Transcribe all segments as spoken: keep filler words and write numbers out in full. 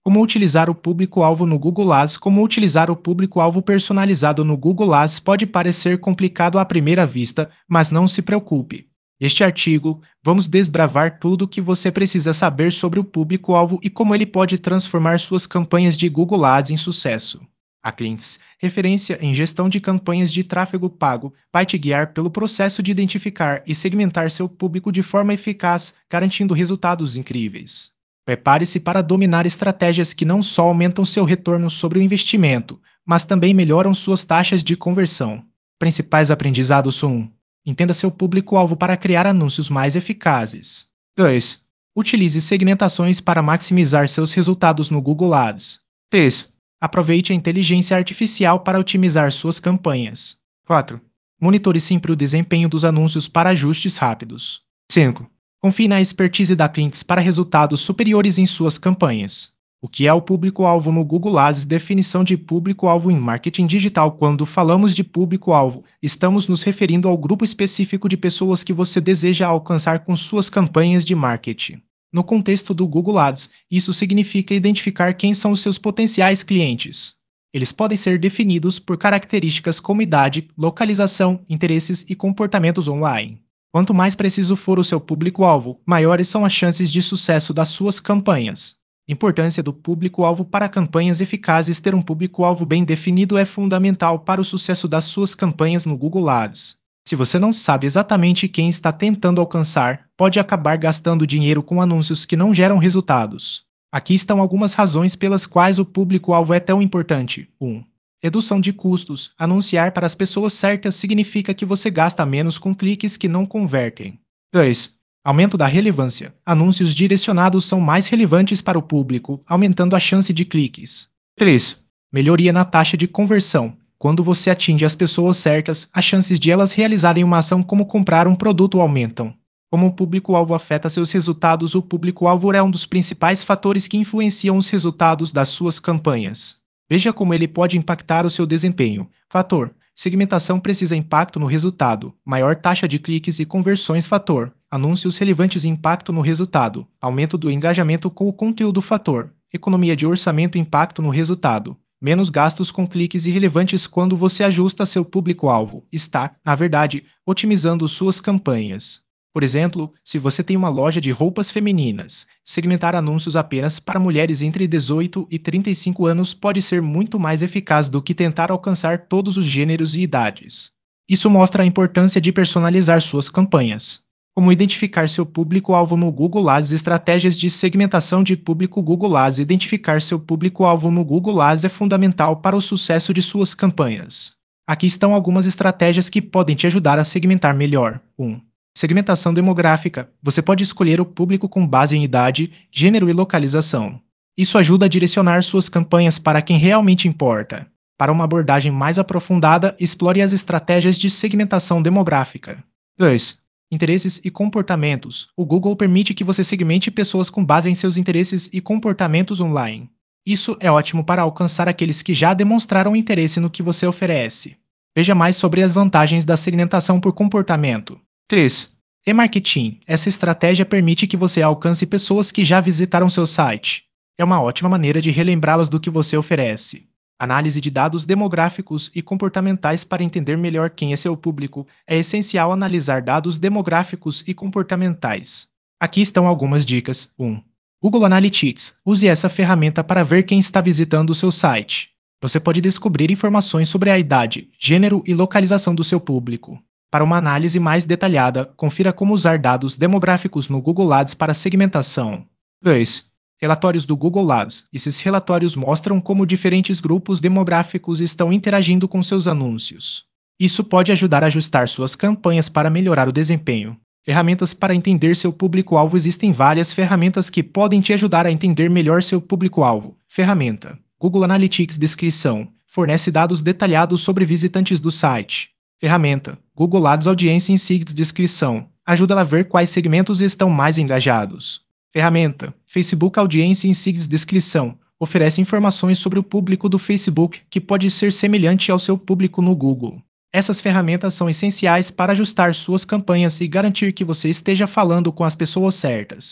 Como utilizar o público-alvo no Google Ads? Como utilizar o público-alvo personalizado no Google Ads pode parecer complicado à primeira vista, mas não se preocupe. Neste artigo, vamos desbravar tudo o que você precisa saber sobre o público-alvo e como ele pode transformar suas campanhas de Google Ads em sucesso. A Clientes, referência em gestão de campanhas de tráfego pago, vai te guiar pelo processo de identificar e segmentar seu público de forma eficaz, garantindo resultados incríveis. Prepare-se para dominar estratégias que não só aumentam seu retorno sobre o investimento, mas também melhoram suas taxas de conversão. Principais aprendizados são um. Entenda seu público-alvo para criar anúncios mais eficazes. dois. Utilize segmentações para maximizar seus resultados no Google Ads. três. Aproveite a inteligência artificial para otimizar suas campanhas. quatro. Monitore sempre o desempenho dos anúncios para ajustes rápidos. cinco. Confie na expertise da Clientes para resultados superiores em suas campanhas. O que é o público-alvo no Google Ads? Definição de público-alvo em marketing digital. Quando falamos de público-alvo, estamos nos referindo ao grupo específico de pessoas que você deseja alcançar com suas campanhas de marketing. No contexto do Google Ads, isso significa identificar quem são os seus potenciais clientes. Eles podem ser definidos por características como idade, localização, interesses e comportamentos online. Quanto mais preciso for o seu público-alvo, maiores são as chances de sucesso das suas campanhas. Importância do público-alvo para campanhas eficazes. Ter um público-alvo bem definido é fundamental para o sucesso das suas campanhas no Google Ads. Se você não sabe exatamente quem está tentando alcançar, pode acabar gastando dinheiro com anúncios que não geram resultados. Aqui estão algumas razões pelas quais o público-alvo é tão importante. um. Redução de custos. Anunciar para as pessoas certas significa que você gasta menos com cliques que não convertem. dois. Aumento da relevância. Anúncios direcionados são mais relevantes para o público, aumentando a chance de cliques. três. Melhoria na taxa de conversão. Quando você atinge as pessoas certas, as chances de elas realizarem uma ação como comprar um produto aumentam. Como o público-alvo afeta seus resultados? O público-alvo é um dos principais fatores que influenciam os resultados das suas campanhas. Veja como ele pode impactar o seu desempenho. Fator: segmentação precisa impacto no resultado, maior taxa de cliques e conversões. Fator: anúncios relevantes, impacto no resultado, aumento do engajamento com o conteúdo. Fator: economia de orçamento, impacto no resultado, menos gastos com cliques irrelevantes. Quando você ajusta seu público-alvo, está, na verdade, otimizando suas campanhas. Por exemplo, se você tem uma loja de roupas femininas, segmentar anúncios apenas para mulheres entre dezoito e trinta e cinco anos pode ser muito mais eficaz do que tentar alcançar todos os gêneros e idades. Isso mostra a importância de personalizar suas campanhas. Como identificar seu público-alvo no Google Ads? Estratégias de segmentação de público. Google Ads. Identificar seu público-alvo no Google Ads é fundamental para o sucesso de suas campanhas. Aqui estão algumas estratégias que podem te ajudar a segmentar melhor. um. Segmentação demográfica. Você pode escolher o público com base em idade, gênero e localização. Isso ajuda a direcionar suas campanhas para quem realmente importa. Para uma abordagem mais aprofundada, explore as estratégias de segmentação demográfica. dois. Interesses e comportamentos. O Google permite que você segmente pessoas com base em seus interesses e comportamentos online. Isso é ótimo para alcançar aqueles que já demonstraram interesse no que você oferece. Veja mais sobre as vantagens da segmentação por comportamento. três. Remarketing. Essa estratégia permite que você alcance pessoas que já visitaram seu site. É uma ótima maneira de relembrá-las do que você oferece. Análise de dados demográficos e comportamentais. Para entender melhor quem é seu público, é essencial analisar dados demográficos e comportamentais. Aqui estão algumas dicas. um. Google Analytics. Use essa ferramenta para ver quem está visitando o seu site. Você pode descobrir informações sobre a idade, gênero e localização do seu público. Para uma análise mais detalhada, confira como usar dados demográficos no Google Ads para segmentação. dois. Relatórios do Google Ads. Esses relatórios mostram como diferentes grupos demográficos estão interagindo com seus anúncios. Isso pode ajudar a ajustar suas campanhas para melhorar o desempenho. Ferramentas para entender seu público-alvo. Existem várias ferramentas que podem te ajudar a entender melhor seu público-alvo. Ferramenta: Google Analytics. Descrição: fornece dados detalhados sobre visitantes do site. Ferramenta: Google Ads Audience Insights. Descrição: ajuda a ver quais segmentos estão mais engajados. Ferramenta: Facebook Audience Insights. Descrição: oferece informações sobre o público do Facebook que pode ser semelhante ao seu público no Google. Essas ferramentas são essenciais para ajustar suas campanhas e garantir que você esteja falando com as pessoas certas.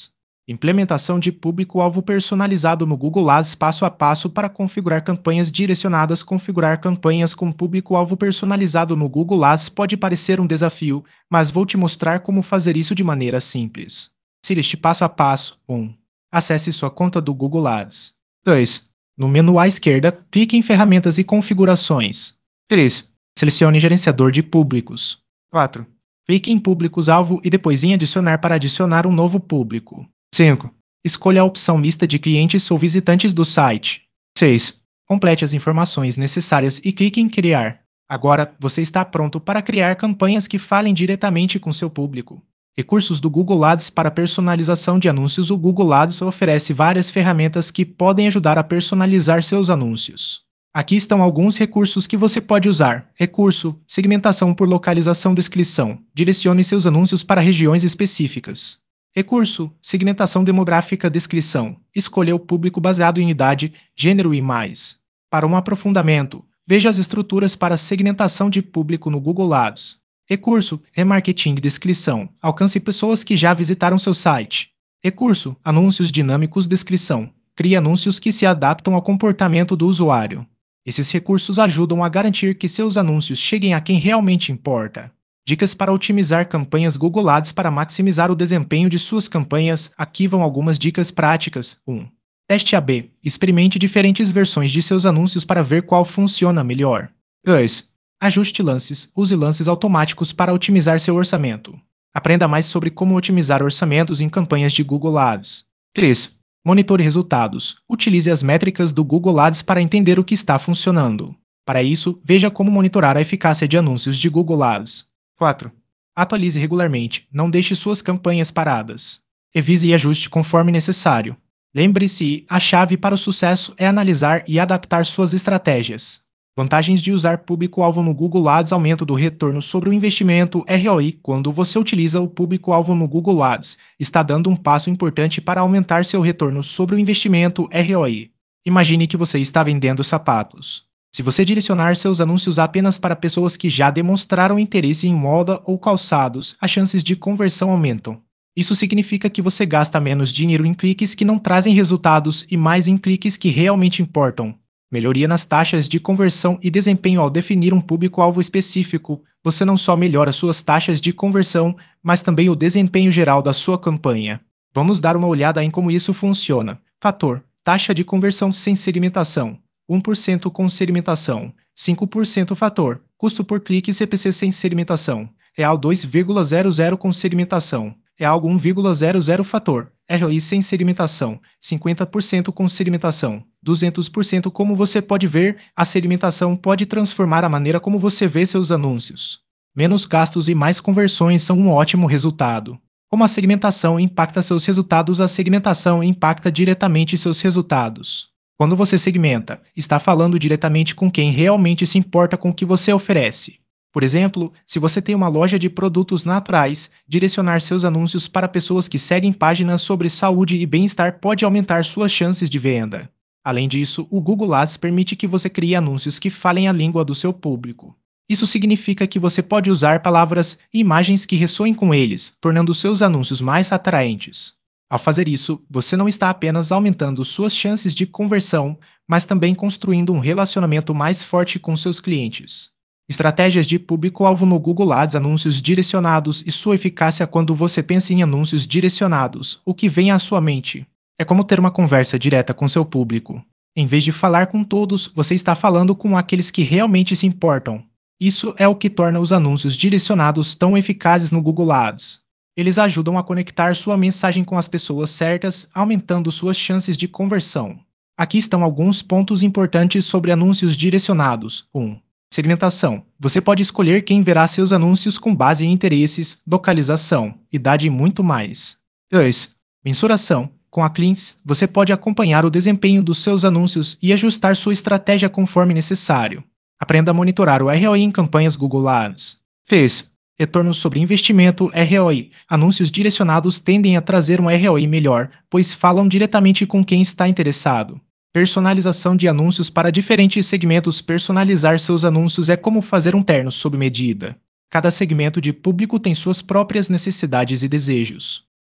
Implementação de público-alvo personalizado no Google Ads passo a passo para configurar campanhas direcionadas. Configurar campanhas com público-alvo personalizado no Google Ads pode parecer um desafio, mas vou te mostrar como fazer isso de maneira simples. Siga este passo a passo. um. Acesse sua conta do Google Ads. dois. No menu à esquerda, clique em Ferramentas e Configurações. três. Selecione Gerenciador de Públicos. quatro. Clique em Públicos-alvo e depois em Adicionar para adicionar um novo público. cinco. Escolha a opção Lista de clientes ou visitantes do site. seis. Complete as informações necessárias e clique em Criar. Agora, você está pronto para criar campanhas que falem diretamente com seu público. Recursos do Google Ads para personalização de anúncios. O Google Ads oferece várias ferramentas que podem ajudar a personalizar seus anúncios. Aqui estão alguns recursos que você pode usar. Recurso: segmentação por localização. Descrição: direcione seus anúncios para regiões específicas. Recurso: segmentação demográfica. Descrição: escolha o público baseado em idade, gênero e mais. Para um aprofundamento, veja as estruturas para segmentação de público no Google Ads. Recurso: remarketing. Descrição: alcance pessoas que já visitaram seu site. Recurso: anúncios dinâmicos. Descrição: crie anúncios que se adaptam ao comportamento do usuário. Esses recursos ajudam a garantir que seus anúncios cheguem a quem realmente importa. Dicas para otimizar campanhas Google Ads. Para maximizar o desempenho de suas campanhas, aqui vão algumas dicas práticas. um. Teste A B. Experimente diferentes versões de seus anúncios para ver qual funciona melhor. dois. Ajuste lances. Use lances automáticos para otimizar seu orçamento. Aprenda mais sobre como otimizar orçamentos em campanhas de Google Ads. três. Monitore resultados. Utilize as métricas do Google Ads para entender o que está funcionando. Para isso, veja como monitorar a eficácia de anúncios de Google Ads. quatro. Atualize regularmente. Não deixe suas campanhas paradas. Revise e ajuste conforme necessário. Lembre-se, a chave para o sucesso é analisar e adaptar suas estratégias. Vantagens de usar público-alvo no Google Ads. Aumento do retorno sobre o investimento R O I. Quando você utiliza o público-alvo no Google Ads, está dando um passo importante para aumentar seu retorno sobre o investimento R O I. Imagine que você está vendendo sapatos. Se você direcionar seus anúncios apenas para pessoas que já demonstraram interesse em moda ou calçados, as chances de conversão aumentam. Isso significa que você gasta menos dinheiro em cliques que não trazem resultados e mais em cliques que realmente importam. Melhoria nas taxas de conversão e desempenho. Ao definir um público-alvo específico, você não só melhora suas taxas de conversão, mas também o desempenho geral da sua campanha. Vamos dar uma olhada em como isso funciona. Fator: taxa de conversão sem segmentação. um por cento com segmentação. cinco por cento fator: custo por clique C P C sem segmentação. Real dois vírgula zero zero com segmentação. Real um vírgula zero zero fator: R O I sem segmentação. cinquenta por cento com segmentação. duzentos por cento. Como você pode ver, a segmentação pode transformar a maneira como você vê seus anúncios. Menos gastos e mais conversões são um ótimo resultado. Como a segmentação impacta seus resultados? A segmentação impacta diretamente seus resultados. Quando você segmenta, está falando diretamente com quem realmente se importa com o que você oferece. Por exemplo, se você tem uma loja de produtos naturais, direcionar seus anúncios para pessoas que seguem páginas sobre saúde e bem-estar pode aumentar suas chances de venda. Além disso, o Google Ads permite que você crie anúncios que falem a língua do seu público. Isso significa que você pode usar palavras e imagens que ressoem com eles, tornando seus anúncios mais atraentes. Ao fazer isso, você não está apenas aumentando suas chances de conversão, mas também construindo um relacionamento mais forte com seus clientes. Estratégias de público-alvo no Google Ads. Anúncios direcionados e sua eficácia. Quando você pensa em anúncios direcionados, o que vem à sua mente? É como ter uma conversa direta com seu público. Em vez de falar com todos, você está falando com aqueles que realmente se importam. Isso é o que torna os anúncios direcionados tão eficazes no Google Ads. Eles ajudam a conectar sua mensagem com as pessoas certas, aumentando suas chances de conversão. Aqui estão alguns pontos importantes sobre anúncios direcionados. um. Segmentação. Você pode escolher quem verá seus anúncios com base em interesses, localização, idade e muito mais. dois. Mensuração. Com a Clinks, você pode acompanhar o desempenho dos seus anúncios e ajustar sua estratégia conforme necessário. Aprenda a monitorar o R O I em campanhas Google Ads. três. Retorno sobre investimento R O I. Anúncios direcionados tendem a trazer um R O I melhor, pois falam diretamente com quem está interessado. Personalização de anúncios para diferentes segmentos. Personalizar seus anúncios é como fazer um terno sob medida. Cada segmento de público tem suas próprias necessidades e desejos.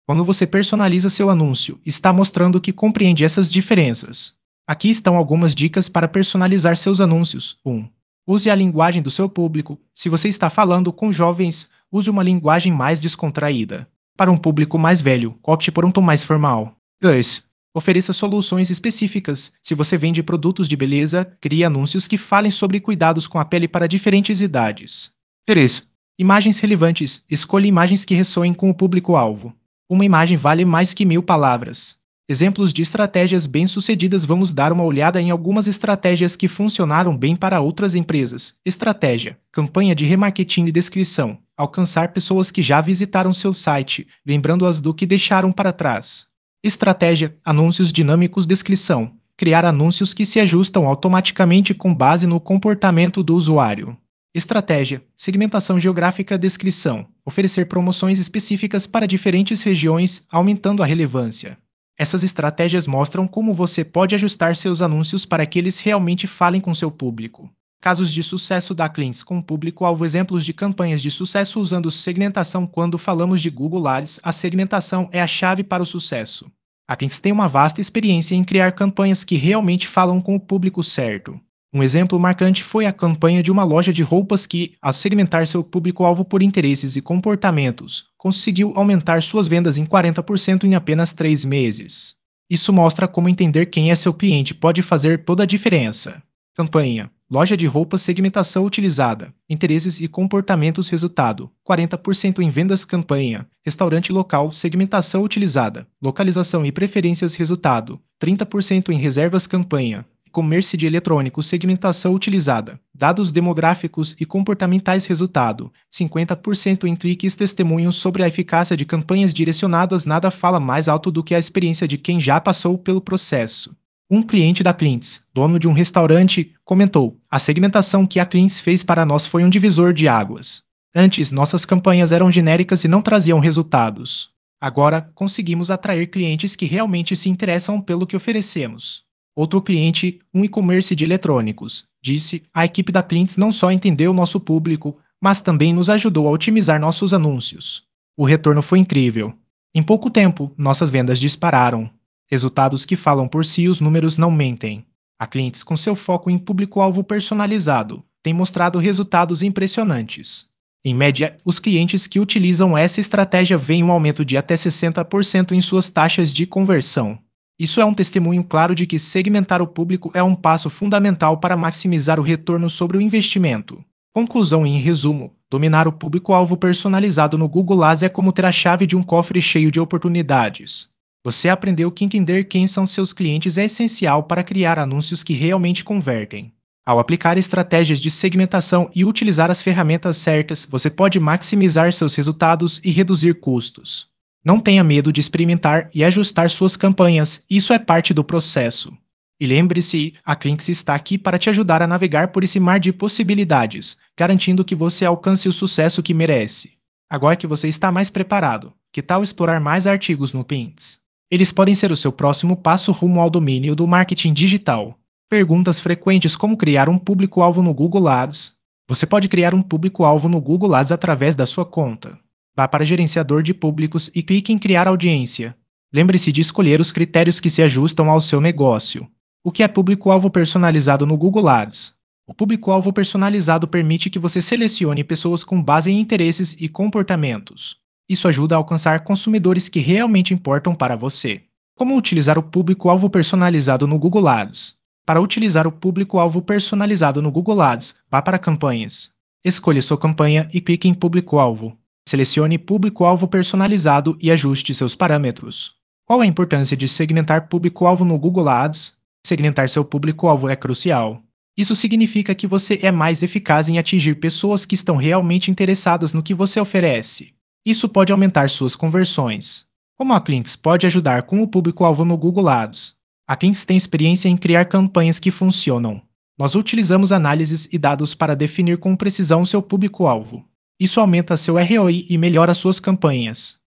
Quando você personaliza seu anúncio, está mostrando que compreende essas diferenças. Aqui estão algumas dicas para personalizar seus anúncios. um. Use a linguagem do seu público. Se você está falando com jovens, use uma linguagem mais descontraída. Para um público mais velho, opte por um tom mais formal. dois. Ofereça soluções específicas. Se você vende produtos de beleza, crie anúncios que falem sobre cuidados com a pele para diferentes idades. três. Imagens relevantes. Escolha imagens que ressoem com o público-alvo. Uma imagem vale mais que mil palavras. Exemplos de estratégias bem-sucedidas. Vamos dar uma olhada em algumas estratégias que funcionaram bem para outras empresas. Estratégia: campanha de remarketing e descrição. Alcançar pessoas que já visitaram seu site, lembrando-as do que deixaram para trás. Estratégia: anúncios dinâmicos. Descrição: criar anúncios que se ajustam automaticamente com base no comportamento do usuário. Estratégia: segmentação geográfica. Descrição: oferecer promoções específicas para diferentes regiões, aumentando a relevância. Essas estratégias mostram como você pode ajustar seus anúncios para que eles realmente falem com seu público. Casos de sucesso da clientes com público-alvo. Exemplos de campanhas de sucesso usando segmentação. Quando falamos de Google Ads, a segmentação é a chave para o sucesso. A Clintz tem uma vasta experiência em criar campanhas que realmente falam com o público certo. Um exemplo marcante foi a campanha de uma loja de roupas que, ao segmentar seu público-alvo por interesses e comportamentos, conseguiu aumentar suas vendas em quarenta por cento em apenas três meses. Isso mostra como entender quem é seu cliente pode fazer toda a diferença. Campanha: loja de roupas. Segmentação utilizada: interesses e comportamentos. Resultado: quarenta por cento em vendas. Campanha: restaurante local. Segmentação utilizada: localização e preferências. Resultado: trinta por cento em reservas. Campanha: comércio de eletrônicos. Segmentação utilizada: dados demográficos e comportamentais. Resultado: cinquenta por cento em cliques. Testemunhos sobre a eficácia de campanhas direcionadas. Nada fala mais alto do que a experiência de quem já passou pelo processo. Um cliente da Clintz, dono de um restaurante, comentou: a segmentação que a Clintz fez para nós foi um divisor de águas. Antes, nossas campanhas eram genéricas e não traziam resultados. Agora, conseguimos atrair clientes que realmente se interessam pelo que oferecemos. Outro cliente, um e-commerce de eletrônicos, disse: a equipe da Clintz não só entendeu nosso público, mas também nos ajudou a otimizar nossos anúncios. O retorno foi incrível. Em pouco tempo, nossas vendas dispararam. Resultados que falam por si. Os números não mentem. A Clintz, com seu foco em público-alvo personalizado, tem mostrado resultados impressionantes. Em média, os clientes que utilizam essa estratégia veem um aumento de até sessenta por cento em suas taxas de conversão. Isso é um testemunho claro de que segmentar o público é um passo fundamental para maximizar o retorno sobre o investimento. Conclusão e em resumo: dominar o público-alvo personalizado no Google Ads é como ter a chave de um cofre cheio de oportunidades. Você aprendeu que entender quem são seus clientes é essencial para criar anúncios que realmente convertem. Ao aplicar estratégias de segmentação e utilizar as ferramentas certas, você pode maximizar seus resultados e reduzir custos. Não tenha medo de experimentar e ajustar suas campanhas, isso é parte do processo. E lembre-se, a Clintz está aqui para te ajudar a navegar por esse mar de possibilidades, garantindo que você alcance o sucesso que merece. Agora que você está mais preparado, que tal explorar mais artigos no Pinterest? Eles podem ser o seu próximo passo rumo ao domínio do marketing digital. Perguntas frequentes: como criar um público-alvo no Google Ads? Você pode criar um público-alvo no Google Ads através da sua conta. Vá para Gerenciador de Públicos e clique em Criar audiência. Lembre-se de escolher os critérios que se ajustam ao seu negócio. O que é público-alvo personalizado no Google Ads? O público-alvo personalizado permite que você selecione pessoas com base em interesses e comportamentos. Isso ajuda a alcançar consumidores que realmente importam para você. Como utilizar o público-alvo personalizado no Google Ads? Para utilizar o público-alvo personalizado no Google Ads, vá para Campanhas. Escolha sua campanha e clique em Público-alvo. Selecione Público-alvo personalizado e ajuste seus parâmetros. Qual a importância de segmentar público-alvo no Google Ads? Segmentar seu público-alvo é crucial. Isso significa que você é mais eficaz em atingir pessoas que estão realmente interessadas no que você oferece. Isso pode aumentar suas conversões. Como a Clintz pode ajudar com o público-alvo no Google Ads? A Clintz tem experiência em criar campanhas que funcionam. Nós utilizamos análises e dados para definir com precisão seu público-alvo. Isso aumenta seu R O I e melhora suas campanhas.